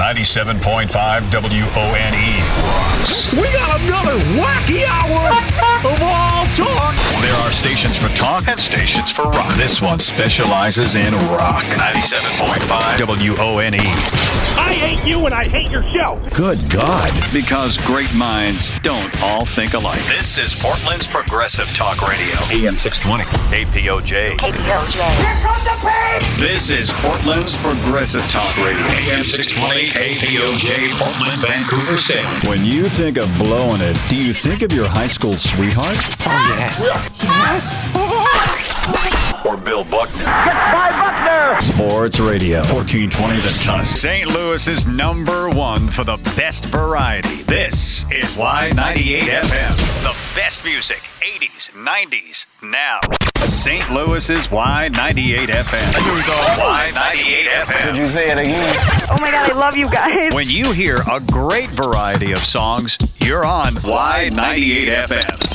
97.5 WONE rocks. We got another wacky hour of all talk. There are stations for talk and stations for rock. This one specializes in rock. 97.5 WONE. I hate you and I hate your show. Good God. Because great minds don't all think alike. This is Portland's Progressive Talk Radio. AM 620. KPOJ. KPOJ. Here comes the pain. This is Portland's Progressive Talk Radio. AM 620. KPOJ. Portland, Vancouver, Salem. When you think of blowing it, do you think of your high school sweetheart? Oh, yes. Yes. Or Bill Buckner? Goodbye, Buckner. Sports Radio, 1420 The Tusk. St. Louis's number one for the best variety. This is Y98 FM. The best music, 80s, 90s, now. St. Louis's Y98 FM. Here we go. Y98 FM. Did you say it again? Oh my God, I love you guys. When you hear a great variety of songs, you're on Y98 FM.